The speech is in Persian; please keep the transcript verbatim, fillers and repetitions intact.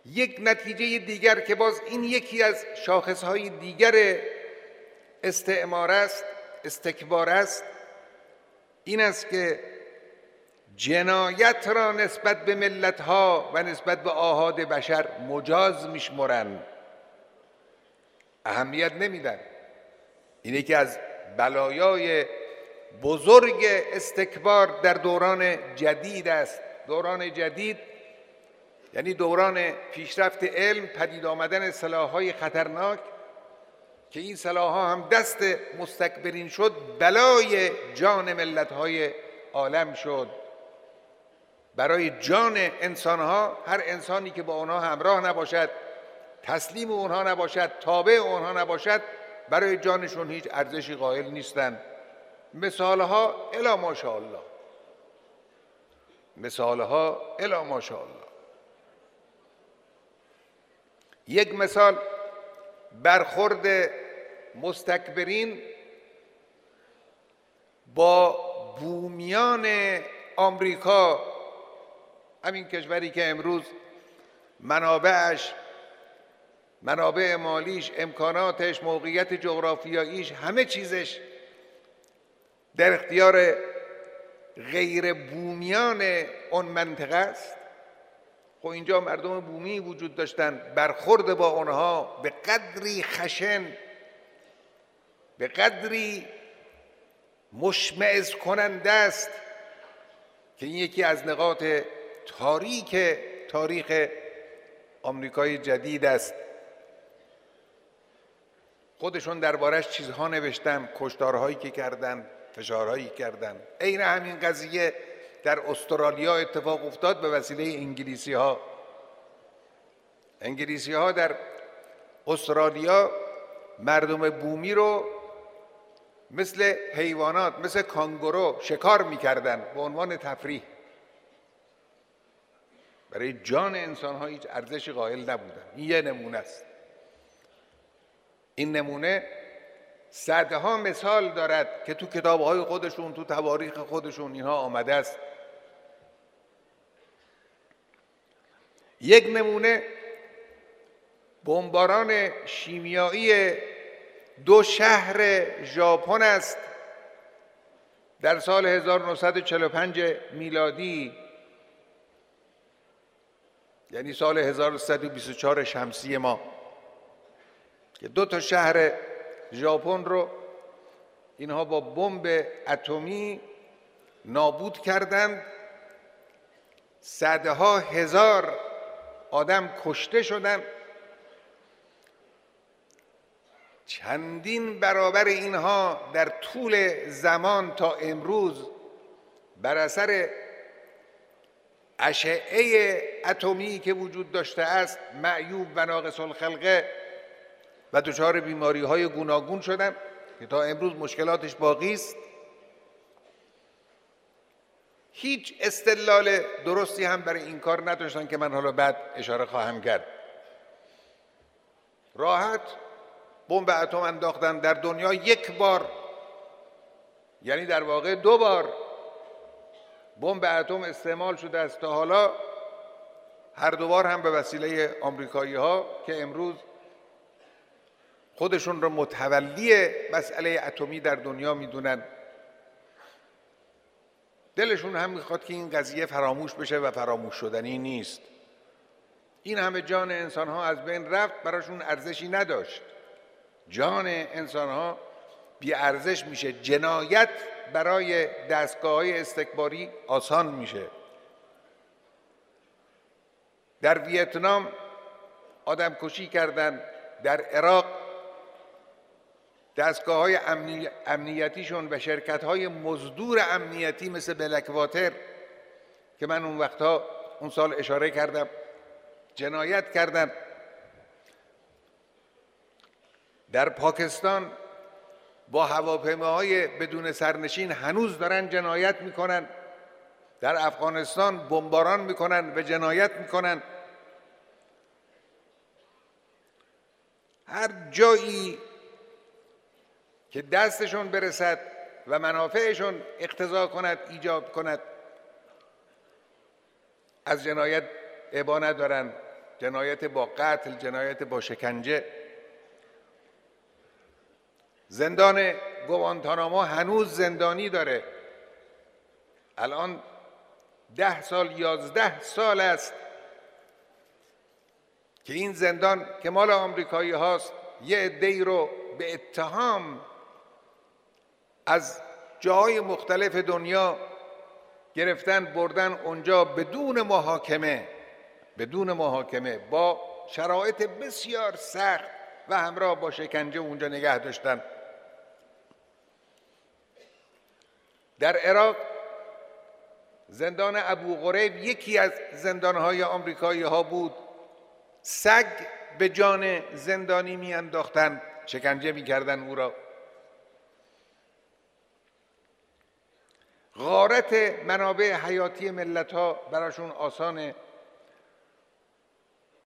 یک نتیجه دیگر که باز این یکی از شاخصهای دیگر استعمار است، استکبار است، این است که جنایت را نسبت به ملت‌ها و نسبت به آحاد بشر مجاز میشمرند، اهمیت نمیدن. این یکی از بلایای بزرگ استکبار در دوران جدید است. دوران جدید یعنی دوران پیشرفت علم، پدید آمدن سلاح‌های خطرناک که این سلاح‌ها هم دست مستکبرین شد، بلای جان ملت‌های عالم شد. برای جان انسان‌ها، هر انسانی که با آنها همراه نباشد، تسلیم اونها نباشد، تابع اونها نباشد، برای جانشون هیچ ارزشی قائل نیستند. مثالها الی ماشاءالله، مثالها الی ماشاءالله. یک مثال برخورد مستکبرین با بومیان آمریکا، همین کشوری که امروز منابعش، منابع مالیش، امکاناتش، موقعیت جغرافیاییش، همه چیزش در اختیار غیر بومیان اون منطقه است. خب اینجا مردم بومی وجود داشتن، برخورد با اونها به قدری خشن، به قدری مشمئز کننده است که این یکی از نقاط تاریک تاریخ آمریکای جدید است. خودشون دربارش چیزها نوشتن، کشتارهایی که کردن، فشارهایی کردن. عین همین قضیه در استرالیا اتفاق افتاد به وسیله انگلیسی ها. انگلیسی ها در استرالیا مردم بومی رو مثل حیوانات، مثل کانگورو شکار میکردن به عنوان تفریح. برای جان انسان ها هیچ ارزشی قائل نبودن. این یه نمونه است. این نمونه صدها مثال دارد که تو کتاب‌های خودشون، تو تواریخ خودشون اینها آمده است. یک نمونه بمباران شیمیایی دو شهر ژاپن است در سال هزار و نهصد و چهل و پنج میلادی، یعنی سال هزار و سیصد و بیست و چهار شمسی ما، که دو تا شهر ژاپن رو اینها با بمب اتمی نابود کردند. صدها هزار آدم کشته شدند. چندین برابر اینها در طول زمان تا امروز بر اثر اشعه اتمی که وجود داشته است معیوب و ناقص الخلقه و دچار بیماری های گوناگون شدن که تا امروز مشکلاتش باقی است. هیچ استدلال درستی هم برای این کار نداشتن که من حالا بعد اشاره خواهم کرد. راحت بمب اتم انداختن. در دنیا یک بار، یعنی در واقع دو بار بمب اتم استعمال شده است تا حالا، هر دو بار هم به وسیله آمریکایی ها که امروز خودشون رو متولی مسئله اتمی در دنیا میدونن. دلشون هم میخواد که این قضیه فراموش بشه و فراموش شدنی نیست. این همه جان انسان ها از بین رفت، براشون ارزشی نداشت. جان انسان ها بی ارزش میشه. جنایت برای دستگاه های استکباری آسان میشه. در ویتنام آدم کشی کردن، در عراق دستگاه های امنی... امنیتیشون و شرکت های مزدور امنیتی مثل بلکواتر که من اون وقتها اون سال اشاره کردم جنایت کردن. در پاکستان با هواپیماهای بدون سرنشین هنوز دارن جنایت میکنن. در افغانستان بمباران میکنن و جنایت میکنن. هر جایی که دستشون برسد و منافعشون اقتضا کند، ایجاب کند، از جنایت ابا ندارن. جنایت با قتل، جنایت با شکنجه. زندان گوانتانامو هنوز زندانی داره. الان ده سال یازده سال است که این زندان که مال آمریکایی هاست یه عده‌ای رو به اتهام از جاهای مختلف دنیا گرفتن بردن اونجا بدون محاکمه بدون محاکمه با شرایط بسیار سخت و همراه با شکنجه اونجا نگه داشتن. در عراق زندان ابو غریب یکی از زندانهای آمریکایی ها بود. سگ به جان زندانی می انداختن، شکنجه می کردن او را. غارت منابع حیاتی ملت ها براشون آسانه.